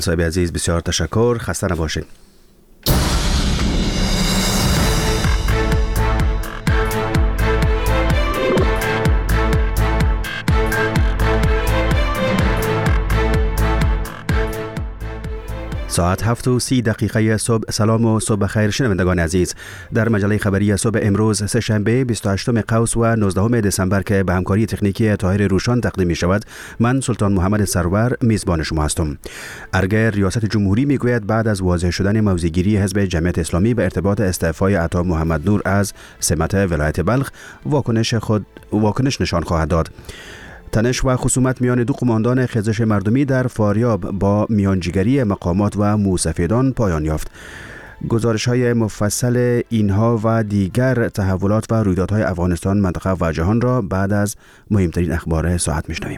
صاحب عزیز بسیار تشکر، خسته نباشید. ساعت 7:30 صبح. سلام و صبح خیر شنوندگان عزیز. در مجله خبری صبح امروز سه‌شنبه 28 قوس و 19 دسامبر که به همکاری تکنیکی طاهر روشان تقدیم می شود، من سلطان محمد سرور میزبان شما هستم. ارگه ریاست جمهوری می گوید بعد از واضح شدن موضع‌گیری حزب جمعیت اسلامی به ارتباط استعفای عطا محمد نور از سمت ولایت بلخ، واکنش نشان خواهد داد. تنش و خصومت میان دو قماندان خیزش مردمی در فاریاب با میانجیگری مقامات و موسفیدان پایان یافت. گزارش‌های مفصل اینها و دیگر تحولات و رویدادهای افغانستان، منطقه و جهان را بعد از مهمترین اخبار ساعت میشنویم.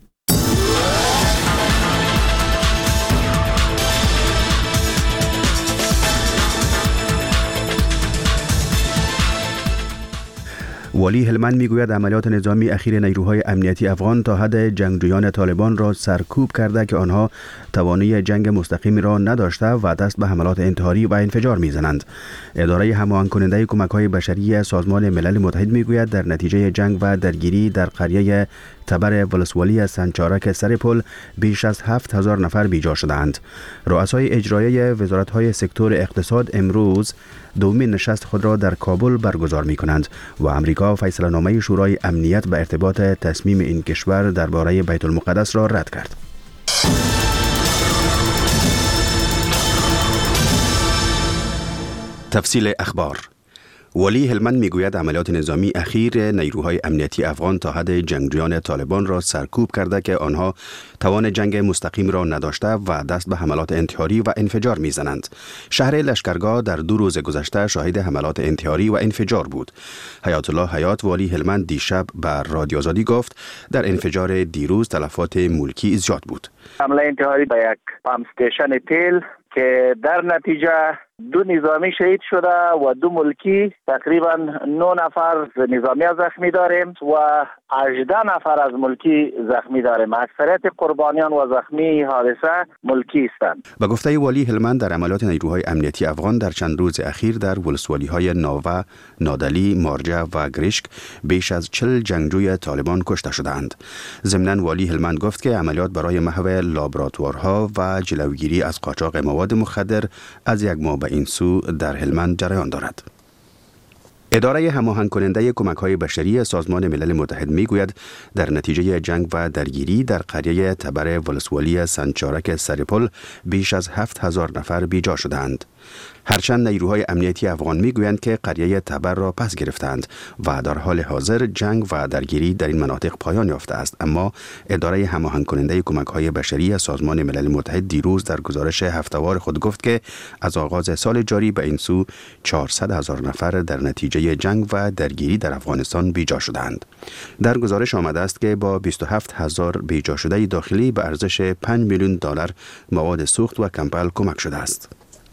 والی هلمند میگوید عملیات نظامی اخیر نیروهای امنیتی افغان تا حد جنگجویان طالبان را سرکوب کرده که آنها توانایی جنگ مستقیم را نداشته و دست به حملات انتحاری و انفجار میزنند. اداره هماهنگ کننده کمک‌های بشری سازمان ملل متحد میگوید در نتیجه جنگ و درگیری در قریه تبر ولسوالی سنچارک سرپل بیش از 7000 نفر بیجا شدند. رؤسای اجرایی وزارت‌های سکتور اقتصاد امروز دومین نشست خود را در کابل برگزار می‌کنند و امریکا فیصله‌نامه شورای امنیت به ارتباط تصمیم این کشور درباره بیت المقدس را رد کرد. تفصیل اخبار. والی هلمند میگوید عملیات نظامی اخیر نیروهای امنیتی افغان تا حد جنگجویان طالبان را سرکوب کرده که آنها توان جنگ مستقیم را نداشته و دست به حملات انتحاری و انفجار میزنند. شهر لشکرگاه در 2 روز گذشته شاهد حملات انتحاری و انفجار بود. حیات الله حیات والی هلمند دیشب بر رادیو آزادی گفت در انفجار دیروز تلفات ملکی زیاد بود. حمله انتحاری به یک پمپ استیشن تیل که در نتیجه 2 نظامی شهید شده و 2 ملکی، تقریبا 9 نفر نظامی زخمی داریم و 18 نفر از ملکی زخمی داریم. اکثریت قربانیان و زخمی حادثه ملکی هستند. به گفته والی هلمند در عملیات نیروهای امنیتی افغان در چند روز اخیر در ولسوالی‌های ناوه، نادلی، مارجه و گریشک بیش از 40 جنگجوی طالبان کشته شدند. ضمناً والی هلمند گفت که عملیات برای محو لابراتوارها و جلوگیری از قاچاق مواد مخدر از یک ماه به این سو در هلمند جریان دارد. اداره هماهنگ کننده کمک‌های بشری سازمان ملل متحد میگوید در نتیجه جنگ و درگیری در قریه تبر ولسوالی سنچارک سرپل بیش از 7000 نفر بیجا شدند. هرچند نیروهای امنیتی افغان میگویند که قریه تبر را پس گرفتند و در حال حاضر جنگ و درگیری در این مناطق پایان یافته است، اما اداره هماهنگ کننده کمک‌های بشری سازمان ملل متحد دیروز در گزارش هفته‌وار خود گفت که از آغاز سال جاری به این سو 400,000 نفر در نتیجه جنگ و درگیری در افغانستان بیجا شدند. در گزارش آمده است که با 27000 بیجا شده داخلی به ارزش 5 میلیون دلار مواد سوخت و کمپل کمک شده است.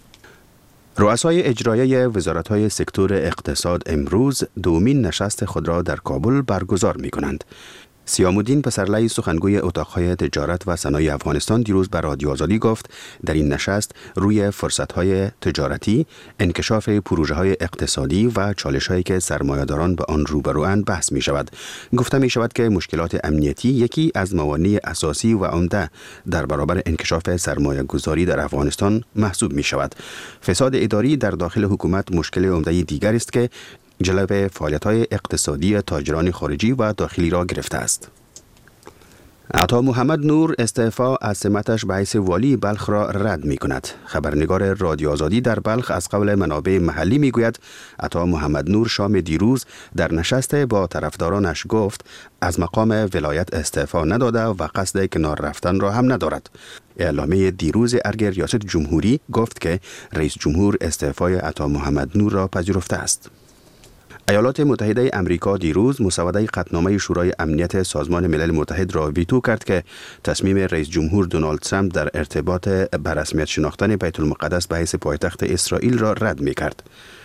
رؤسای اجرایی وزارت‌های سکتور اقتصاد امروز دومین نشست خود را در کابل برگزار می‌کنند. سیام‌الدین پسرلی سخنگوی اتاق‌های تجارت و صنایع افغانستان دیروز بر رادیو آزادی گفت در این نشست روی فرصت‌های تجارتی، انکشاف پروژه‌های اقتصادی و چالش‌هایی که سرمایه‌داران به آن روبرواند بحث می‌شود. گفته می‌شود که مشکلات امنیتی یکی از موانع اساسی و عمده در برابر انکشاف سرمایه‌گذاری در افغانستان محسوب می‌شود. فساد اداری در داخل حکومت مشکل عمده دیگر است که جلوه فعالیت‌های اقتصادی تاجران خارجی و داخلی را گرفته است. عطا محمد نور استعفا از سمتش به حیث والی بلخ را رد می کند. خبرنگار رادیو آزادی در بلخ از قول منابع محلی می گوید عطا محمد نور شام دیروز در نشست با طرفدارانش گفت از مقام ولایت استعفا نداده و قصد کنار رفتن را هم ندارد. اعلامیه دیروز ارگ ریاست جمهوری گفت که رئیس جمهور استعفای عطا محمد نور را پذیرفته است. ایالات متحده امریکا دیروز مسوده قطعنامه شورای امنیت سازمان ملل متحد را ویتو کرد که تصمیم رئیس جمهور دونالد ترامپ در ارتباط به رسمیت شناختن بیت المقدس به حیث پایتخت اسرائیل را رد می کرد.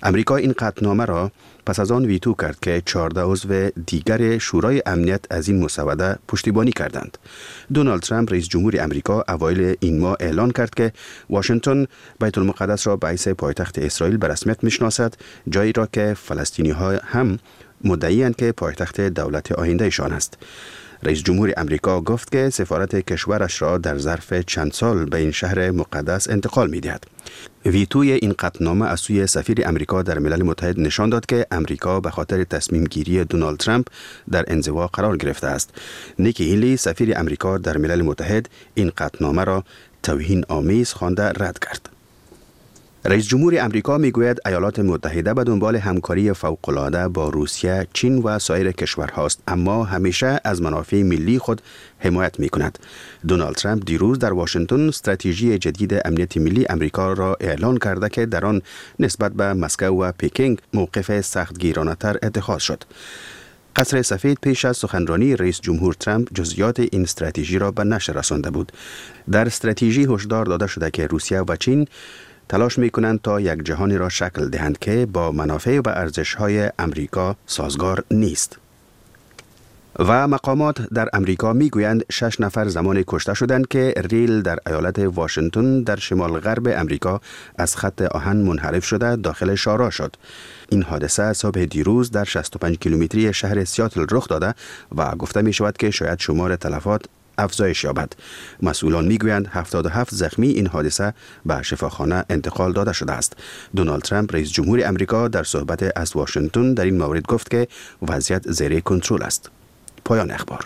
امریکا این قطعنامه را پس از آن ویتو کرد که 14 عضو دیگر شورای امنیت از این مسوده پشتیبانی کردند. دونالد ترامپ رئیس جمهور امریکا اوایل این ماه اعلان کرد که واشنگتن بیت المقدس را به حیث پایتخت اسرائیل به رسمیت میشناسد، جایی را که فلسطینی ها هم مدعی‌اند که پایتخت دولت آینده شان است. رئیس جمهور امریکا گفت که سفارت کشورش را در ظرف چند سال به این شهر مقدس انتقال می‌دهد. ویتوی این قطعنامه از سوی سفیر امریکا در ملل متحد نشان داد که امریکا به خاطر تصمیم گیری دونالد ترامپ در انزوا قرار گرفته است. نیکی هیلی سفیر امریکا در ملل متحد این قطعنامه را توهین آمیز خوانده رد کرد. رئیس جمهور امریکا میگوید ایالات متحده به دنبال همکاری فوق‌العاده با روسیه، چین و سایر کشورهاست، اما همیشه از منافع ملی خود حمایت میکند. دونالد ترامپ دیروز در واشنگتن استراتژی جدید امنیت ملی امریکا را اعلان کرده که در آن نسبت به مسکو و پکینگ موقف سختگیرانه‌تر اتخاذ شد. قصر سفید پیش از سخنرانی رئیس جمهور ترامپ جزئیات این استراتژی را به نشر رسانده بود. در استراتژی هشدار داده شده که روسیه و چین تلاش می‌کنند تا یک جهانی را شکل دهند که با منافع و ارزش‌های امریکا سازگار نیست. و مقامات در امریکا میگویند 6 نفر زمان کشته شدند که ریل در ایالت واشنگتن در شمال غرب امریکا از خط آهن منحرف شده داخل شارع شد. این حادثه صبح دیروز در 65 کیلومتری شهر سیاتل رخ داده و گفته می شود که شاید شمار تلفات افزایش یابد. مسئولان میگویند 77 زخمی این حادثه به شفاخانه انتقال داده شده است. دونالد ترامپ رئیس جمهور امریکا در صحبت از واشنگتن در این مورد گفت که وضعیت زیر کنترل است. پایان اخبار.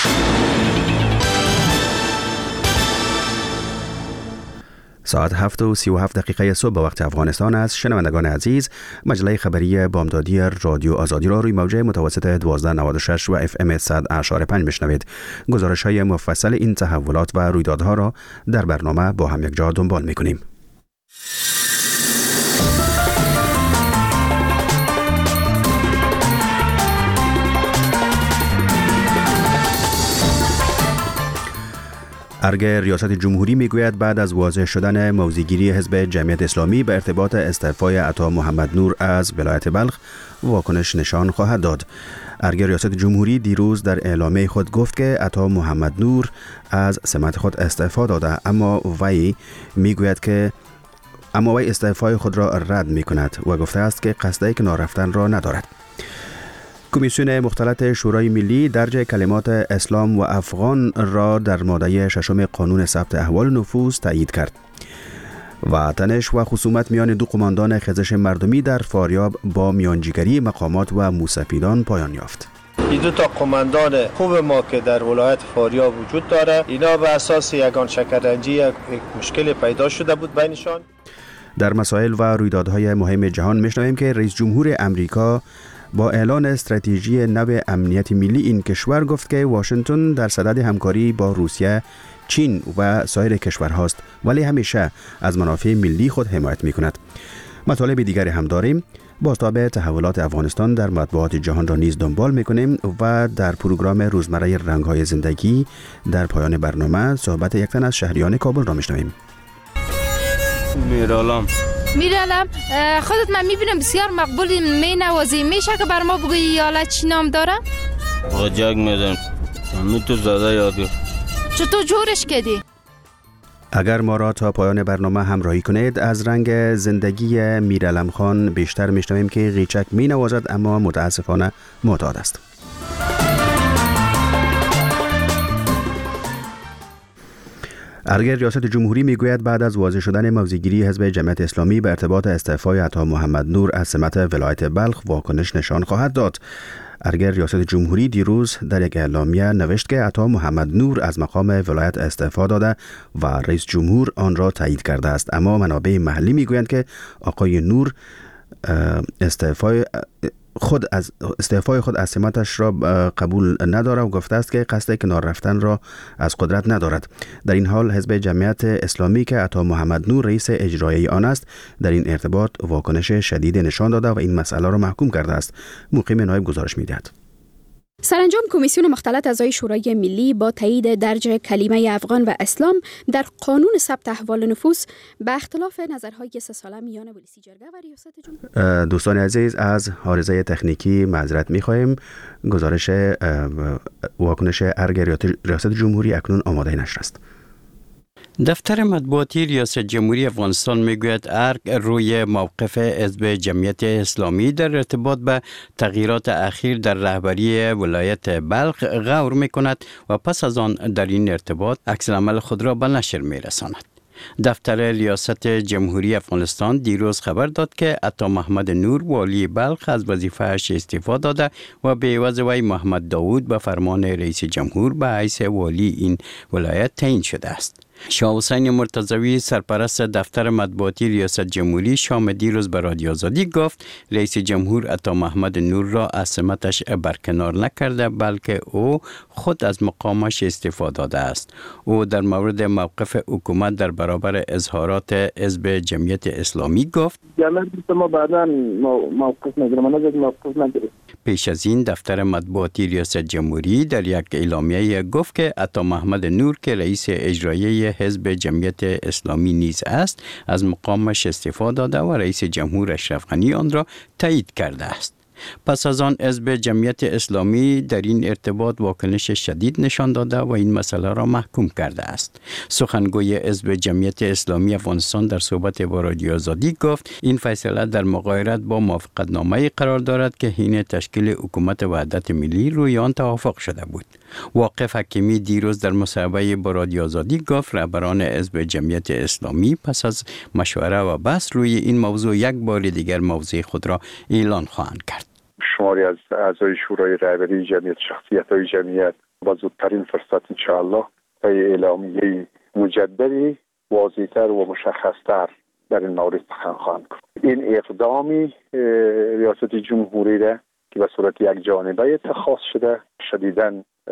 ساعت 7:37 صبح به وقت افغانستان است. شنوندگان عزیز، مجله خبری بامدادی رادیو آزادی را روی موج متوسط 1296 و FM 100.5 بشنوید. گزارش های مفصل این تحولات و رویدادها را در برنامه با هم یک جا دنبال می‌کنیم. ارگ ریاست جمهوری میگوید بعد از واضح شدن موضع‌گیری حزب جمعیت اسلامی به ارتباط استعفای عطا محمد نور از ولایت بلخ واکنش نشان خواهد داد. ارگ ریاست جمهوری دیروز در اعلامیه خود گفت که عطا محمد نور از سمت خود استعفا داده، اما وی استعفای خود را رد می کند و گفته است که قصد کنار رفتن را ندارد. کمیسیون مختلط شورای ملی درج کلمات اسلام و افغان را در ماده 6 قانون ثبت احوال نفوذ تایید کرد. و تنش و خصومت میان دو قماندان خیزش مردمی در فاریاب با میانجیگری مقامات و موسفیدان پایان یافت. این دو تا قماندان خوب ما که در ولایت فاریاب وجود داره، اینا به اساس یگان شکرنجی یک مشکل پیدا شده بود بینشان. در مسائل و رویدادهای مهم جهان میشنویم که رئیس جمهور امریکا با اعلان استراتژی نو امنیت ملی این کشور گفت که واشنگتن در صدد همکاری با روسیه، چین و سایر کشورهاست، ولی همیشه از منافع ملی خود حمایت می‌کند. مطالب دیگری هم داریم. بازتاب تحولات افغانستان در مطبوعات جهان را نیز دنبال می‌کنیم و در پروگرام روزمره رنگ‌های زندگی در پایان برنامه صحبت یک تن از شهریان کابل را می‌شنویم. میرالم خودت من میبینم بسیار مقبولی، مینوازی، میشه که بر ما بگویی ایالت چی نام داره؟ جگ میدم تو زاده یاد گرفت. چطور جورش کردی؟ اگر ما را تا پایان برنامه همراهی کنید، از رنگ زندگی میرالم خان بیشتر میشنویم که قیچک مینوازد اما متاسفانه معتاد است. ارگ ریاست جمهوری میگوید بعد از واضح شدن موضع‌گیری حزب جمعیت اسلامی به ارتباط استعفای عطا محمد نور از سمت ولایت بلخ واکنش نشان خواهد داد. ارگ ریاست جمهوری دیروز در یک اعلامیه نوشت که عطا محمد نور از مقام ولایت استعفا داده و رئیس جمهور آن را تایید کرده است، اما منابع محلی میگویند که آقای نور استعفای خود از سمتش را قبول ندارد و گفته است که قصد کنار رفتن را از قدرت ندارد. در این حال حزب جمعیت اسلامی که عطا محمد نور رئیس اجرایی آن است در این ارتباط واکنش شدید نشان داده و این مسئله را محکوم کرده است. مقیم نایب گزارش می‌دهد. سرانجام کمیسیون مختلط اعضای شورای ملی با تایید درج کلمه افغان و اسلام در قانون ثبت احوال نفوس به اختلاف نظرهای 3 ساله میان ولسی جرگه و ریاست جمهوری. دوستان عزیز، از عارضه تکنیکی معذرت می‌خواهیم. گزارش واکنش ارگ ریاست جمهوری اکنون آماده نشر است. دفتر مطبوعاتی ریاست جمهوری افغانستان میگوید ارگ روی موقف حزب جمعیت اسلامی در ارتباط به تغییرات اخیر در رهبری ولایت بلخ غور میکند و پس از آن در این ارتباط عکس‌العمل خود را به نشر میرساند. دفتر ریاست جمهوری افغانستان دیروز خبر داد که عطا محمد نور والی بلخ از وظیفه‌اش استعفا داده و به عوض وی محمد داوود به فرمان رئیس جمهور به حیث والی این ولایت تعیین شده است. شاه حسین مرتضوی سرپرست دفتر مطبوعاتی ریاست جمهوری شام دیروز به رادیو آزادی گفت رئیس جمهور عطا محمد نور را از سمتش برکنار نکرده بلکه او خود از مقامش استعفا داده است. او در مورد موقف حکومت در برابر اظهارات حزب جمعیت اسلامی گفت پیش از این دفتر مطبوعاتی ریاست جمهوری در یک اعلامیه گفت که عطا محمد نور که رئیس اجرایی حزب جمعیت اسلامی نیز است از مقامش استعفا داده و رئیس جمهور اشرف غنی آن را تایید کرده است. پس از آن حزب جمعیت اسلامی در این ارتباط واکنش شدید نشان داده و این مسئله را محکوم کرده است. سخنگوی حزب جمعیت اسلامی افغانستان در صحبت با رادیو آزادی گفت این فیصله در مغایرت با موافقتنامه‌ای قرار دارد که حین تشکیل حکومت وحدت ملی روی آن توافق شده بود. واقف حکیمی دیروز در مصاحبه با رادیو آزادی گفت رهبران حزب جمعیت اسلامی پس از مشوره و بحث روی این موضوع یک بار دیگر موضع خود را اعلان خواهند کرد. شماری از اعضای شورای رهبری جمعیت شخصیت‌های جمعیت با زودترین فرصت انشاءالله به اعلامیه مجددی واضح‌تر و مشخص‌تر در این مورد سخن خواهند گفت. این اقدامی ریاست جمهوری را که به صورت یک جانبه اتخاذ شده شدیداً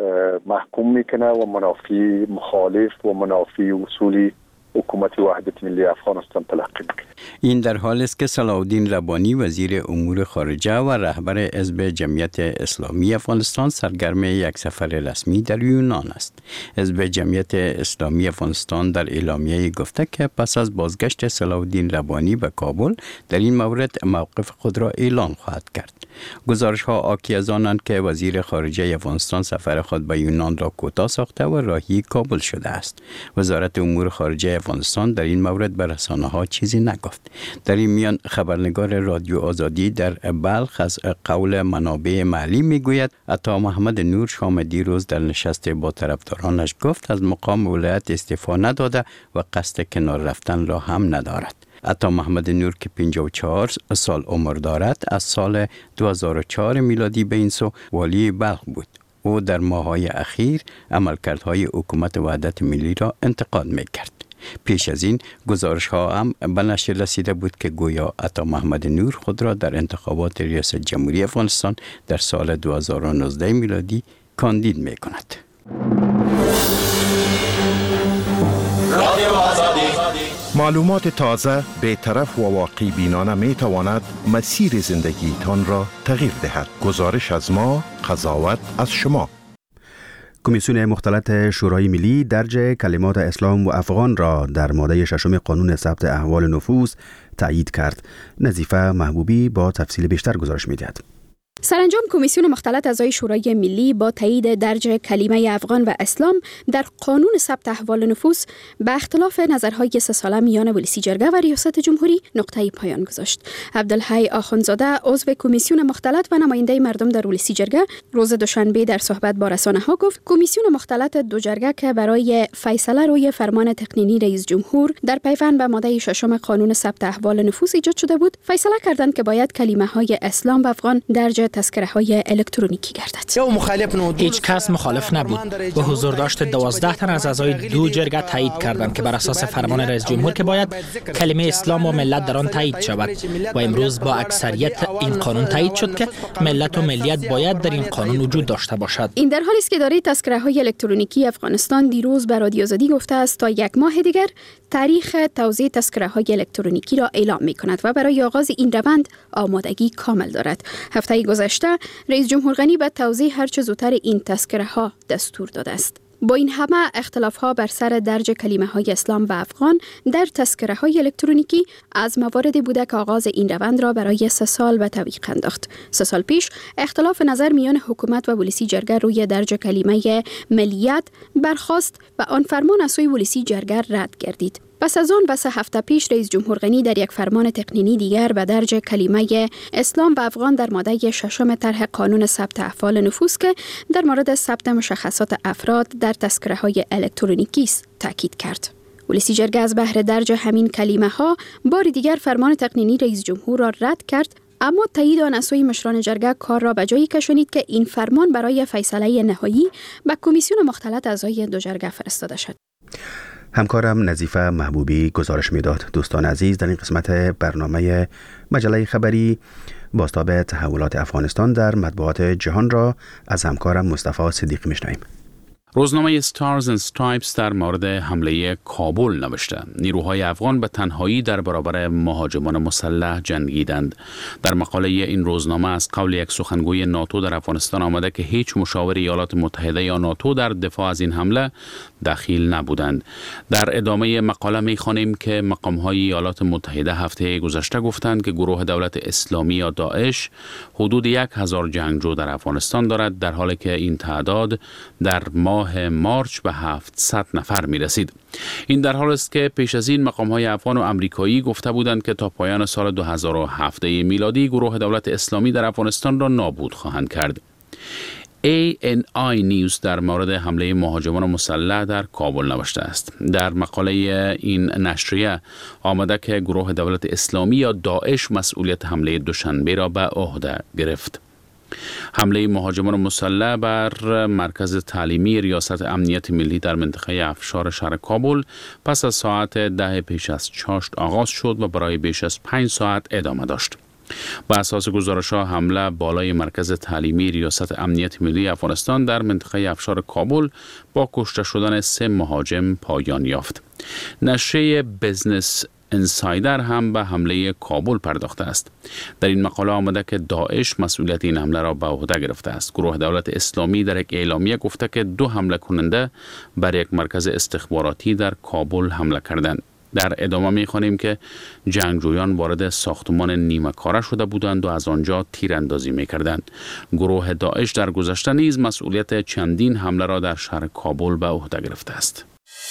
محکوم میکنه و منافی مخالف و منافی اصولی حکومت وحدت ملی افغانستان تلقی میکنه. این در حالی است که صلاح الدین ربانی وزیر امور خارجه و رهبر حزب جمعیت اسلامی افغانستان سرگرم یک سفر رسمی در یونان است. حزب جمعیت اسلامی افغانستان در اعلامیه گفته که پس از بازگشت صلاح الدین ربانی به کابل در این مورد موقف خود را اعلان خواهد کرد. گزارش ها حاکی از آنند که وزیر خارجه افغانستان سفر خود به یونان را کوتاه ساخته و راهی کابل شده است. وزارت امور خارجه افغانستان در این مورد به رسانه ها چیزی نگفت. در این میان خبرنگار رادیو آزادی در بلخ از قول منابع محلی میگوید عطا محمد نور شام دیروز در نشست با طرفدارانش گفت از مقام ولایت استعفا نداده و قصد کنار رفتن را هم ندارد. عطا محمد نور که 54 سال عمر دارد از سال 2004 میلادی به این سو والی بلخ بود. او در ماه‌های اخیر عملکردهای حکومت وحدت ملی را انتقاد می‌کرد. پیش از این گزارش ها هم به نشر رسیده بود که گویا عطا محمد نور خود را در انتخابات ریاست جمهوری افغانستان در سال 2019 میلادی کاندید می‌کند. معلومات تازه، بی‌طرف و واقع بینانه می تواند مسیر زندگی تان را تغییر دهد. گزارش از ما، قضاوت از شما. کمیسیون مختلط شورای ملی درج کلمات اسلام و افغان را در ماده 6 قانون ثبت احوال نفوس تایید کرد. نظیفه محبوبی با تفصیل بیشتر گزارش می‌دهد. سرانجام کمیسیون مختلط اعضای شورای ملی با تایید درج کلمه افغان و اسلام در قانون ثبت احوال نفوس به اختلاف نظرهای 3 ساله میان ولسی جرگه و ریاست جمهوری نقطه پایان گذاشت. عبدالحی آخوندزاده عضو کمیسیون مختلط و نماینده مردم در ولسی جرگه روز دوشنبه در صحبت با رسانه‌ها گفت کمیسیون مختلط دو جرگه که برای فیصله روی فرمان تقنینی رئیس جمهور در پیوند به ماده 6 قانون ثبت احوال نفوس ایجاد شده بود فیصله کردند که باید کلمه‌های اسلام و افغان درج تذکره های الکترونیکی گردد. هیچ کس مخالف نبود. به حضور داشت 12 تن از اعضای دو جرگه تایید کردند که بر اساس فرمان رئیس جمهور که باید کلمه اسلام و ملت در آن تایید شود و امروز با اکثریت این قانون تایید شد که ملت و ملیت باید در این قانون وجود داشته باشد. این در حالی است که اداره تذکره های الکترونیکی افغانستان دیروز به رادیو آزادی گفته است تا 1 ماه دیگر تاریخ توزیع تذکره های الکترونیکی را اعلام می کند و برای آغاز این روند آمادگی کامل دارد. هفته گذشته گذشته رئیس جمهور غنی به توضیح هر چه زودتر این تذکره ها دستور داده است. با این همه اختلاف ها بر سر درج کلمه های اسلام و افغان در تذکره های الکترونیکی از مواردی بوده که آغاز این روند را برای 3 سال به تعویق انداخت. 3 سال پیش اختلاف نظر میان حکومت و ولسی جرگه روی درج کلمه ملیت برخاست و آن فرمان از سوی ولسی جرگه رد گردید. پس از آن و 3 هفته پیش رئیس جمهور غنی در یک فرمان تقنینی دیگر به درج کلمه اسلام و افغان در ماده 6 طرح قانون ثبت احوال نفوس که در مورد ثبت مشخصات افراد در تذکره های الکترونیکی است تاکید کرد. ولسی جرگه از بهر درج همین کلمه ها بار دیگر فرمان تقنینی رئیس جمهور را رد کرد، اما تایید آن از سوی مشران جرگه کار را به جایی کشانید که این فرمان برای فیصله نهایی به کمیسیون مختلط اعضای دو جرگه فرستاده شد. همکارم نظیفه محبوبی گزارش میداد. دوستان عزیز، در این قسمت برنامه مجله خبری بازتاب تحولات افغانستان در مطبوعات جهان را از همکارم مصطفی صدیقی میشنویم. روزنامه Stars and Stripes در مورد حمله کابل نوشته نیروهای افغان به تنهایی در برابر مهاجمان مسلح جنگیدند. در مقاله این روزنامه از قول یک سخنگوی ناتو در افغانستان آمده که هیچ مشاور ایالات متحده یا ناتو در دفاع از این حمله دخیل نبودند. در ادامه مقاله می‌خوانیم که مقام‌های ایالات متحده هفته گذشته گفتند که گروه دولت اسلامی یا داعش حدود 1000 جنگجو در افغانستان دارد، در حالی که این تعداد در ماه مارچ به 700 نفر می رسید. این در حال است که پیش از این مقام‌های افغان و امریکایی گفته بودند که تا پایان سال 2017 میلادی گروه دولت اسلامی در افغانستان را نابود خواهند کرد. ANI نیوز در مورد حمله مهاجمان مسلح در کابل نوشته است. در مقاله این نشریه آمده که گروه دولت اسلامی یا داعش مسئولیت حمله دوشنبه را به عهده گرفت. حمله مهاجمان مسلح بر مرکز تعلیمی ریاست امنیت ملی در منطقه افشار شهر کابل پس از ساعت 10 پیش از چاشت آغاز شد و برای بیش از 5 ساعت ادامه داشت. بر اساس گزارش‌ها حمله بالای مرکز تعلیمی ریاست امنیت ملی افغانستان در منطقه افشار کابل با کشته شدن 3 مهاجم پایان یافت. نشریه بزنس انسایدر هم به حمله کابل پرداخته است. در این مقاله آمده که داعش مسئولیت این حمله را به عهده گرفته است. گروه دولت اسلامی در یک اعلامیه گفته که 2 حمله کننده بر یک مرکز استخباراتی در کابل حمله کردند. در ادامه می‌خوانیم که جنگجویان وارد ساختمان نیمه کاره شده بودند و از آنجا تیراندازی می‌کردند. گروه داعش در گذشته نیز مسئولیت چندین حمله را در شهر کابل به عهده گرفته است.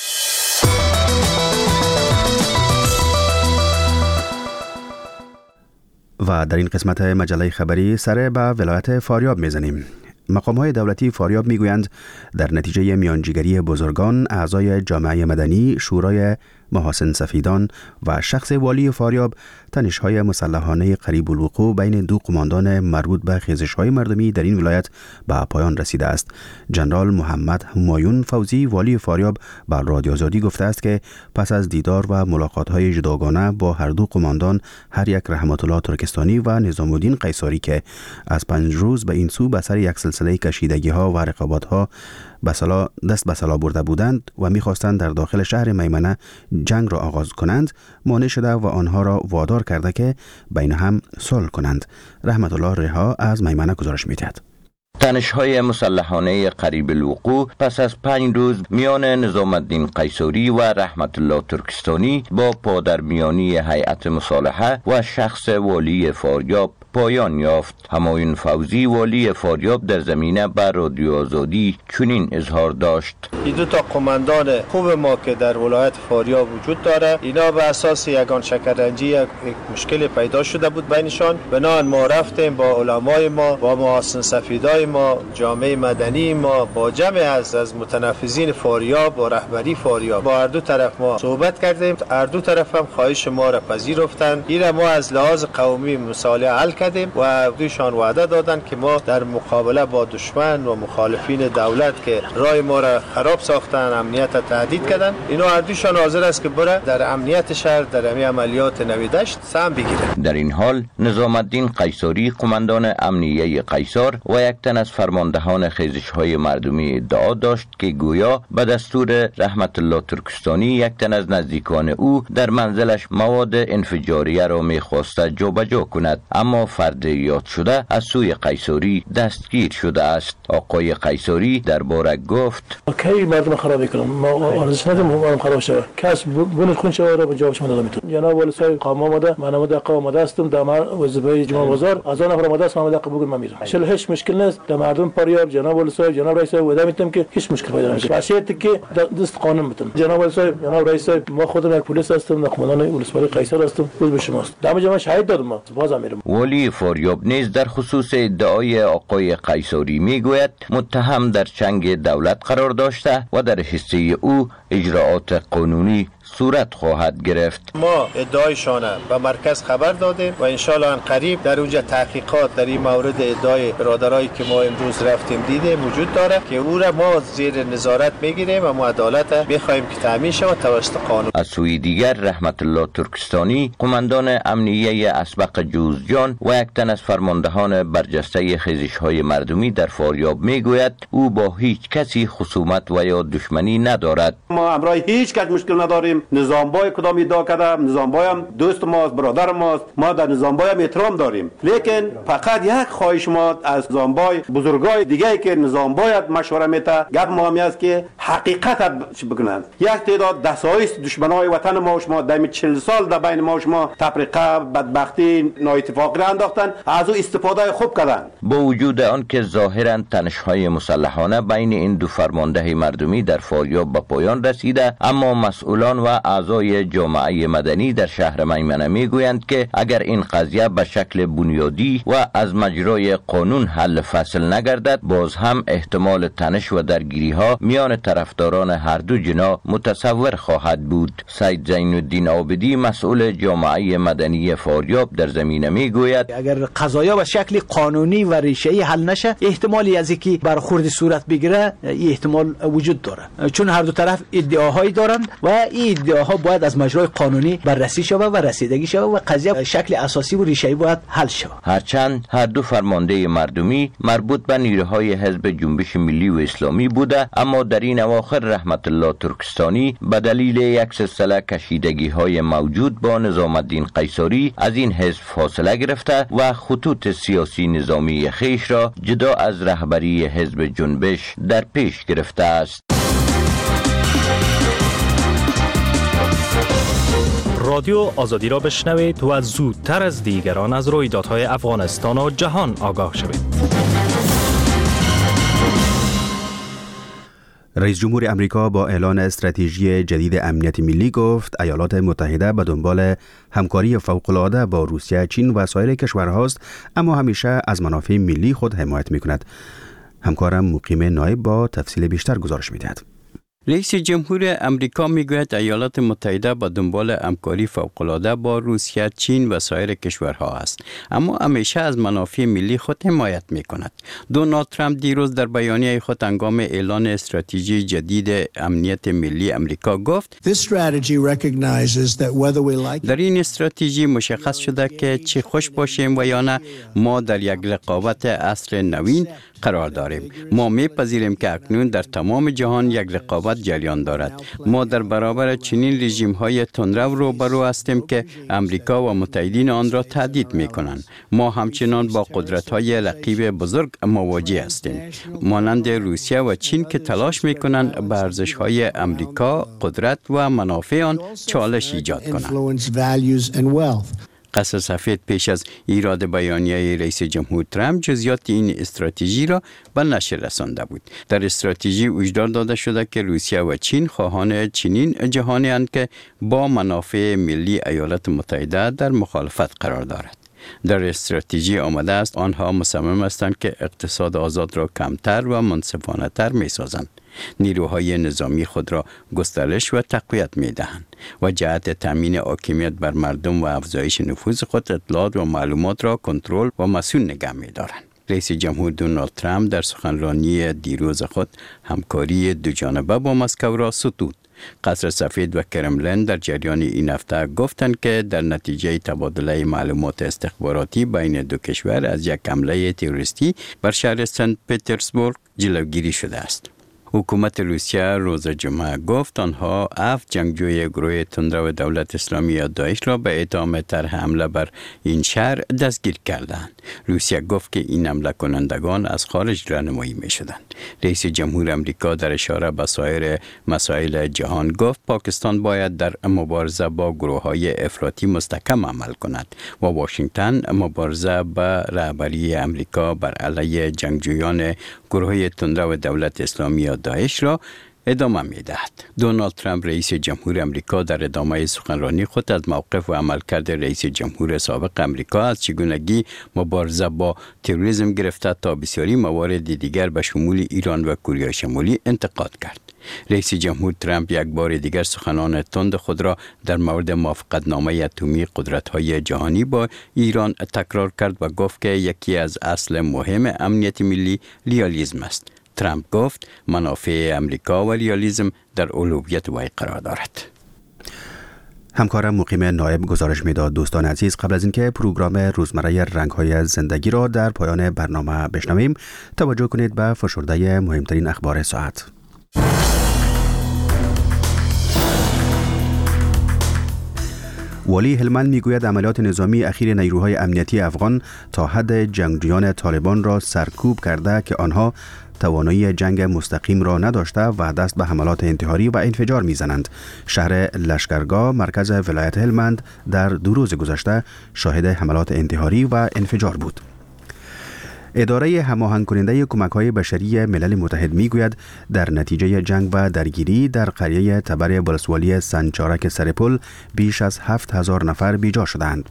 و در این قسمت مجله خبری سر به ولایت فاریاب میزنیم. مقام‌های دولتی فاریاب میگویند در نتیجه میانجیگری بزرگان، اعضای جامعه مدنی، شورای محاسن سفیدان و شخص والی فاریاب، تنش‌های مسلحانه قریب الوقوع بین 2 قماندان مربوط به خیزش‌های مردمی در این ولایت به پایان رسیده است. جنرال محمد همایون فوزی والی فاریاب بر رادیو آزادی گفته است که پس از دیدار و ملاقات‌های جداگانه با هر 2 قماندان، هر یک رحمت الله ترکستانی و نظام الدین قیصاری که از 5 روز به این سو به سر یک سلسله کشیدگی‌ها و رقابت‌ها دست به سلا برده بودند و می‌خواستند در داخل شهر میمنه جنگ را آغاز کنند، مانع شده و آنها را وادار کرده که بین هم صلح کنند. رحمت الله رها از میمنه گزارش می‌دهد. تنش‌های مسلحانه قریب الوقوع پس از 5 روز میان نظام الدین قیصاری و رحمت الله ترکستانی با پادرمیانی هیئت مصالحه و شخص والی فاریاب پایان یافت. همایون فوزی والی فاریاب در زمینه بر رادیو آزادی چنین اظهار داشت: این 2 قماندان خوب ما که در ولایت فاریاب وجود داره، اینا به اساس یگان شکرنجی یک مشکل پیدا شده بود بینشان. بنابراین ما رفتیم با علمای ما، با محاسن سفیدای ما، جامعه مدنی ما، با جمع از متنفذین فاریاب و رهبری فاریاب با هر 2 طرف ما صحبت کردیم. هر 2 طرف هم خواهش ما را پذیرفتند. این ما از لحاظ قومی مصالحه حل کردیم و دویشان وعده دادند که ما در مقابله با دشمن و مخالفین دولت که راه ما را خراب ساختن، امنیت تهدید کردن، اینا هر دویشان حاضر است که بره در امنیت شهر در همین عملیات نویدشت سهم بگیره. در این حال نظام الدین قیصاری قماندان امنیه قیصار و یک تن از فرماندهان خیزش‌های مردمی ادعا داشت که گویا به دستور رحمت الله ترکستانی یک تن از نزدیکان او در منزلش مواد انفجاریه را می‌خواسته جابجا کند، اما فرد یاد شده از سوی قیصری دستگیر شده است. آقای قیصری درباره گفت: کی مردم خراب کنم، ما آرزش ندارم مردم خراب شه، کس بونه خون شه را به جوابش من نمیتونم. جناب ولی صاحب قام آمده، من آمده قام آمده استم در وظیفه جمعه بازار از آن نفر آمده است، آمده بگم من میرم. شل هیچ مشکل نیست، در مردم پریار جناب ولی صاحب جناب رئیس صاحب ودا میتونم که هیچ مشکل پیدا نشه. وصیتی که دست قانون میتونم. جناب ولی صاحب جناب رئیس صاحب ما خودم یک پلیس هستم، نخبگان ولسوالی قیصر هستم، روز به شماست. دم جمع شهید دادم ما، بازم میرم. ولی فاریاب نیز در خصوص ادعای آقای قیصری میگوید متهم در چنگ دولت قرار داشته و در حصه او اجراعات قانونی صورت خواهد گرفت. ما ادعایشان به مرکز خبر دادیم و انشالله ان قریب در اونجا تحقیقات در این مورد ادعای برادرایی که ما امروز رفتیم دیدیم وجود داره که او را ما زیر نظارت میگیریم و ما عدالت میخواهیم که تامین شود توسط قانون. از سوی دیگر رحمت الله ترکستانی قماندان امنیه اسبق جوزجان و یک تن از فرماندهان برجسته خیزش‌های مردمی در فاریاب میگوید او با هیچ کسی خصومت و یا دشمنی ندارد. ما امروز هیچ کس مشکل نداریم. نظامبای کدام ادعا کرده، نظامبای هم دوست ماست، برادر ماست، ما در نظامبای هم احترام داریم، لیکن فقط یک خواهش ما از نظامبای بزرگای دیگه که نظامبای مشوره میته گپ ما همی است که حقیقت بگنن. یک تعداد دسایس دشمنای وطن ما و شما در 40 سال در بین ما و شما تفرقه، بدبختی، نااتفاقی را انداختن، از او استفاده خوب کردن. با وجود آن که ظاهرا تنش‌های مسلحانه بین این دو فرمانده مردمی در فاریاب به پایان رسیده، اما مسئولان و اعضای جامعه مدنی در شهر میمنه میگویند که اگر این قضیه به شکل بنیادی و از مجرای قانون حل فصل نگردد، باز هم احتمال تنش و درگیری ها میان طرفداران هر دو جناح متصور خواهد بود. سید زین الدین عابدی مسئول جامعه مدنی فاریاب در زمینه میگوید اگر قضایا به شکل قانونی و ریشه‌ای حل نشه، احتمالی از اینکه برخورد صورت بگیره این احتمال وجود داره، چون هر دو طرف ادعاهایی دارند و این ادعاها باید از مجرای قانونی بررسی شود و رسیدگی شود و قضیه شکل اساسی و ریشه‌ای باید حل شود. هرچند هر دو فرمانده مردمی مربوط به نیروهای حزب جنبش ملی و اسلامی بوده، اما در این اواخر رحمت الله ترکستانی به دلیل یک سلسله کشیدگی‌های موجود با نظام الدین قیصری از این حزب فاصله گرفته و خطوط سیاسی نظامی خویش را جدا از رهبری حزب جنبش در پیش گرفته است. رادیو آزادی را بشنوید و زودتر از دیگران از رویدادهای افغانستان و جهان آگاه شوید. رئیس جمهور امریکا با اعلان استراتژی جدید امنیت ملی گفت ایالات متحده به دنبال همکاری فوق‌العاده با روسیه، چین و سایر کشورهاست، اما همیشه از منافع ملی خود حمایت می‌کند. همکارم مقیم نایب با تفصیل بیشتر گزارش می‌دهد. رئیس جمهور امریکا میگوید ایالات متحده با دنبال همکاری فوق‌العاده با روسیه، چین و سایر کشورها است، اما همیشه از منافع ملی خود حمایت میکند. دونالد ترامپ دیروز در بیانیه خود هنگام اعلان استراتژی جدید امنیت ملی امریکا گفت در این استراتژی مشخص شده که چه خوش باشیم و یا نه، ما در یک رقابت عصر نوین قرار داریم. ما میپذیریم که اکنون در تمام جهان یک رقابت جریان دارد. ما در برابر چنین رژیم‌های تندرو روبرو هستیم که امریکا و متحدین آن را تهدید می‌کنند. ما همچنان با قدرت‌های رقیب بزرگ مواجه هستیم، مانند روسیه و چین که تلاش می‌کنند به ارزش‌های امریکا، قدرت و منافع آن چالش ایجاد کنند. قصر سفید پیش از ایراد بیانیه رئیس جمهور ترامپ جزئیات این استراتژی را به نشر رسانده بود. در استراتژی هشدار داده شده که روسیه و چین خواهان چنین جهانی اند که با منافع ملی ایالات متحده در مخالفت قرار دارد. در استراتژی آمده است آنها مصمم هستند که اقتصاد آزاد را کمتر و منصفانه تر می سازند، نیروهای نظامی خود را گسترش و تقویت می دهند و جهت تامین حاکمیت بر مردم و افزایش نفوذ خود اطلاعات و معلومات را کنترل و مسئول نگه می دارند. رئیس جمهور دونالد ترامپ در سخنرانی دیروز خود همکاری دوجانبه با مسکو را ستود. قصر سفید و کرملین در جریان این هفته گفتند که در نتیجه تبادله معلومات استخباراتی بین دو کشور از یک حمله تروریستی بر شهر سنت پترزبورگ جلوگیری شده است. حکومت روسیه روز جمعه گفت آنها 7 جنگجوی گروه تندرو دولت اسلامی یا داعش را به اتهام طرح حمله بر این شهر دستگیر کردند. روسیه گفت که این حمله کنندگان از خارج رانمایی می شدند. رئیس جمهور امریکا در اشاره به سایر مسائل جهان گفت پاکستان باید در مبارزه با گروه‌های افراطی مستحکم عمل کند و واشنگتن مبارزه به رهبری امریکا بر علیه جنگجویان گروه تندرو دولت اسلامی یا داعش را ادامه می دهد. دونالد ترامپ رئیس جمهور امریکا در ادامه سخنرانی خود از موقف و عملکرد رئیس جمهور سابق امریکا از چگونگی مبارزه با تروریسم گرفته تا بسیاری موارد دیگر به شمول ایران و کره شمالی انتقاد کرد. رئیس جمهور ترامپ یک بار دیگر سخنان تند خود را در مورد موافقتنامه اتمی قدرت‌های جهانی با ایران تکرار کرد و گفت که یکی از اصل مهم امنیت ملی لیالیسم است. ترامپ گفت منافع امریکا و لیالیسم در اولویت وی قرار دارد. همکارم مقیم نایب گزارش میداد. دوستان عزیز، قبل از اینکه پروگرام روزمره رنگ‌های زندگی را در پایان برنامه بشنویم، توجه کنید به فشرده مهمترین اخبار ساعت. والی هلمند میگوید عملیات نظامی اخیر نیروهای امنیتی افغان تا حد جنگجویان طالبان را سرکوب کرده که آنها توانایی جنگ مستقیم را نداشته و دست به حملات انتحاری و انفجار میزنند. شهر لشکرگاه مرکز ولایت هلمند در 2 روز گذشته شاهد حملات انتحاری و انفجار بود. اداره هماهنگ کننده کمک‌های بشری ملل متحد میگوید در نتیجه جنگ و درگیری در قریه تبر ولسوالی سنچارک سرپل بیش از 7000 نفر بیجا شدند.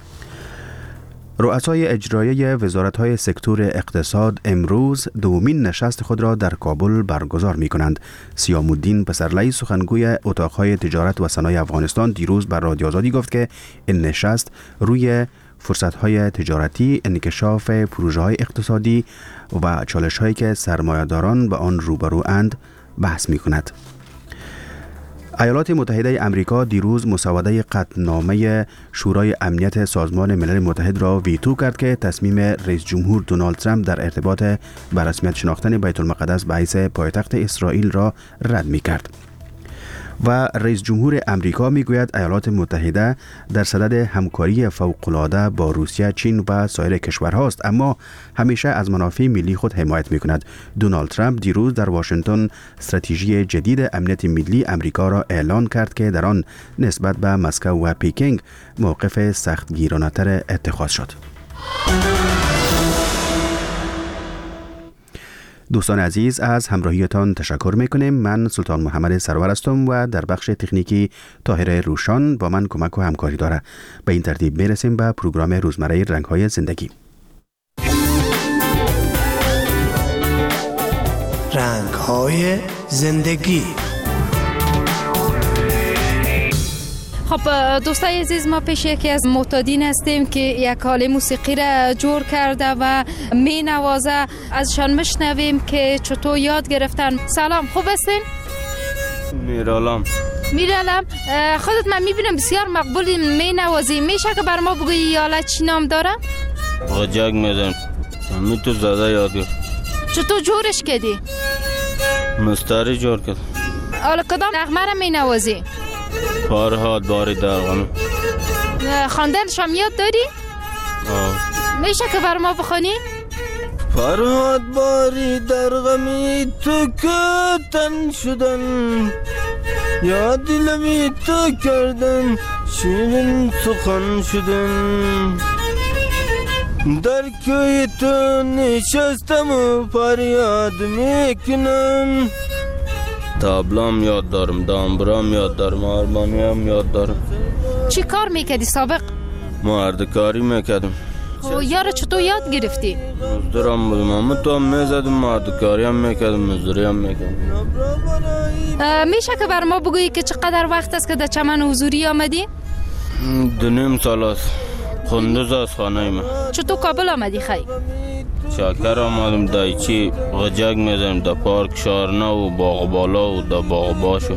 رؤسای اجرایی وزارت‌های سکتور اقتصاد امروز دومین نشست خود را در کابل برگزار می‌کنند. سیام الدین پسرلی سخنگوی اتاق‌های تجارت و صنایع افغانستان دیروز بر رادیو آزادی گفت که این نشست روی فرصت‌های تجارتی، انکشاف پروژه‌های اقتصادی و چالش‌هایی که سرمایه‌داران به آن روبرواند بحث می‌کند. ایالات متحده امریکا دیروز مسوده قطعنامه شورای امنیت سازمان ملل متحد را ویتو کرد که تصمیم رئیس جمهور دونالد ترامپ در ارتباط به رسمیت شناختن بیت المقدس به حیث پایتخت اسرائیل را رد می‌کرد. و رئیس جمهور امریکا میگوید ایالات متحده در صدد همکاری فوق‌العاده با روسیه، چین و سایر کشورهاست، اما همیشه از منافع ملی خود حمایت میکند. دونالد ترامپ دیروز در واشنگتن استراتژی جدید امنیت ملی امریکا را اعلان کرد که در آن نسبت به مسکو و پیکینگ موقف سختگیرانه‌تر اتخاذ شد. دوستان عزیز، از همراهیتان تشکر میکنیم. من سلطان محمد سرور هستم و در بخش تکنیکی طاهر روشان با من کمک و همکاری داره. به این ترتیب میرسیم به پروگرام روزمره رنگ‌های زندگی. رنگ‌های زندگی. خب دوستای عزیز، ما پیش یکی از معتادین هستیم که یک حال موسیقی را جور کرده و می نوازه. ازشان میشنویم که چطور یاد گرفتن. سلام، خوب هستین؟ میرالم. خودت من میبینم بسیار مقبولی می نوازی. میشه که بر ما بگویی یاله چی نام داره؟ غجگ میزم. می تو زده یاد گرفت. چطور جورش کردی؟ مستری جور کرد. حالا کدام نغمه را می نوازی؟ فرهاد باری درغم. خواندنش هم یاد داری؟ میشه که بر ما بخونی؟ فرهاد باری درغمی تو که تن شدن، یا دلمی تو کردن شیرین سخن شدن. در کوی تو نشستم و فریاد میکنم. تابلام یاد دارم، دامبرام یاد دارم، آرمانیم یاد دارم. چی کار میکردی سابق؟ مردکاری میکردم. یارو چطور یاد گرفتی؟ مزدورم بودم، اما تو هم میزدم، مردکاری هم میکردم، مزدوری هم میکردم. میشه که بر ما بگویی که چقدر وقت است که در چمن حضوری آمدی؟ 2.5 سال است. خندوز از خانه من. چطور کابل آمدی خیلی؟ شاکر آمدم، دایچی غجگ میزنم در پارک شارنا و باغ بالا و در باغ باشو.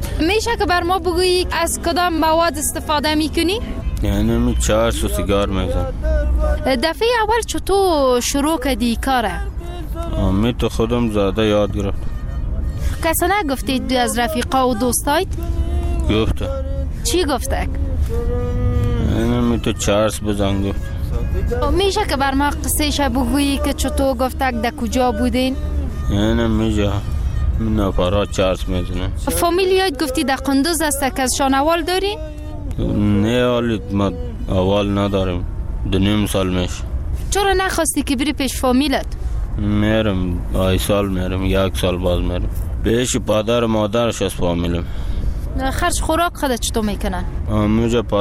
میشه که بر ما بگویی از کدام مواد استفاده میکنی؟ یعنی می 400 سیگار میزنم. دفعه اول چطور شروع کردی کاره؟ می تو خودم زاده یاد گرفت. کسی نگفتید از رفیقا و دوستایت؟ گفته. چی گفته؟ یعنی می تو چارس بزن گفت. میشه که بر ما قصهش بگویی که چطور گفتک در کجا بودین؟ یعنی میجا نفرات چارس میزنه. فامیلیایت گفتی در قندوز هسته که از شانوال داری؟ نه حالی ما اول نداریم 2.5 سال میشه. چرا نخواستی که بری پیش فامیلت؟ میرم آی سال میرم 1 سال باز میرم پیش پدر مادرش از فامیلم. خرج خوراک خودت چطور میکنن؟ اونجا